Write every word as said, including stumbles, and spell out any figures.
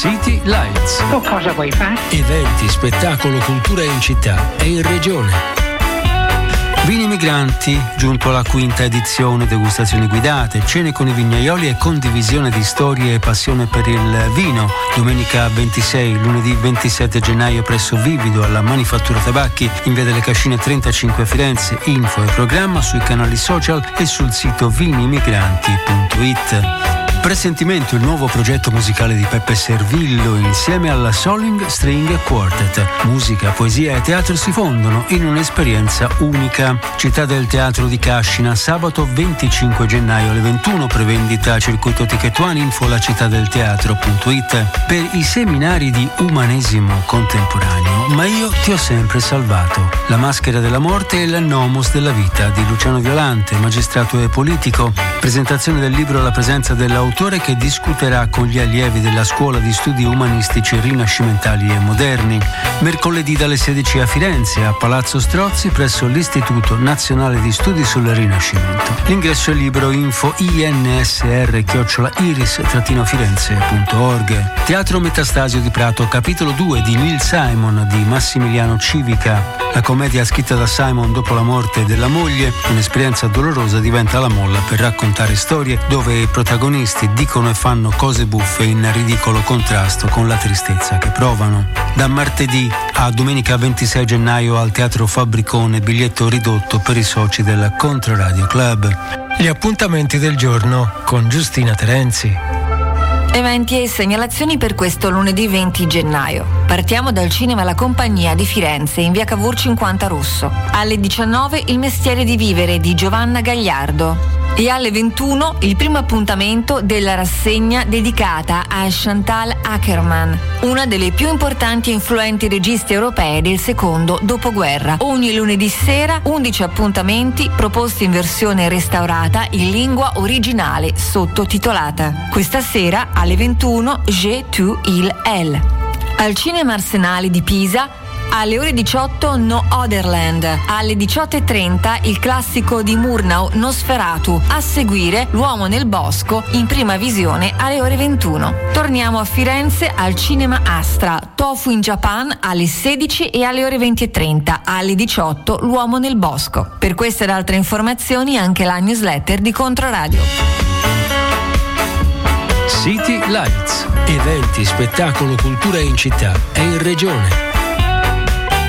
City Lights. Tu cosa vuoi fare? Eventi, spettacolo, cultura in città e in regione. Vini Migranti, giunto alla quinta edizione, degustazioni guidate, cene con i vignaioli e condivisione di storie e passione per il vino. Domenica ventisei, lunedì ventisette gennaio presso Vivido alla Manifattura Tabacchi in via delle Cascine trentacinque a Firenze. Info e programma sui canali social e sul sito vinimigranti punto it. Presentimento, il nuovo progetto musicale di Peppe Servillo insieme alla Soling String Quartet. Musica, poesia e teatro si fondono in un'esperienza unica. Città del Teatro di Cascina, sabato venticinque gennaio alle ventuno, prevendita Circuito Ticket One, info la città del teatro punto it. Per i seminari di umanesimo contemporaneo, Ma io ti ho sempre salvato. La maschera della morte e il nomos della vita di Luciano Violante, magistrato e politico. Presentazione del libro alla presenza dell'autore che discuterà con gli allievi della Scuola di Studi Umanistici Rinascimentali e Moderni. Mercoledì dalle sedici a Firenze, a Palazzo Strozzi, presso l'Istituto Nazionale di Studi sul Rinascimento. L'ingresso è libero. Info insr chiocciola iris firenze punto org. Teatro Metastasio di Prato, capitolo due di Neil Simon di Massimiliano Civica. La commedia scritta da Simon dopo la morte della moglie, un'esperienza dolorosa, diventa la molla per raccontare storie dove i protagonisti dicono e fanno cose buffe in ridicolo contrasto con la tristezza che provano. Da martedì a domenica ventisei gennaio al Teatro Fabbricone, biglietto ridotto per i soci del Controradio Club. Gli appuntamenti del giorno con Giustina Terenzi. Eventi e segnalazioni per questo lunedì venti gennaio. Partiamo dal Cinema La Compagnia di Firenze in via Cavour cinquanta Rosso. Alle diciannove Il mestiere di vivere di Giovanna Gagliardo. E alle ventuno il primo appuntamento della rassegna dedicata a Chantal Akerman, una delle più importanti e influenti registe europee del secondo dopoguerra. Ogni lunedì sera undici appuntamenti proposti in versione restaurata in lingua originale sottotitolata. Questa sera alle ventuno Je tu il elle. Al Cinema Arsenale di Pisa alle ore diciotto No Otherland, alle diciotto e trenta il classico di Murnau Nosferatu, a seguire L'uomo nel bosco in prima visione alle ore ventuno. Torniamo a Firenze al Cinema Astra, Tofu in Japan alle sedici e alle ore venti e trenta, alle diciotto L'uomo nel bosco. Per queste ed altre informazioni anche la newsletter di Controradio. City Lights, eventi, spettacolo, cultura in città e in regione.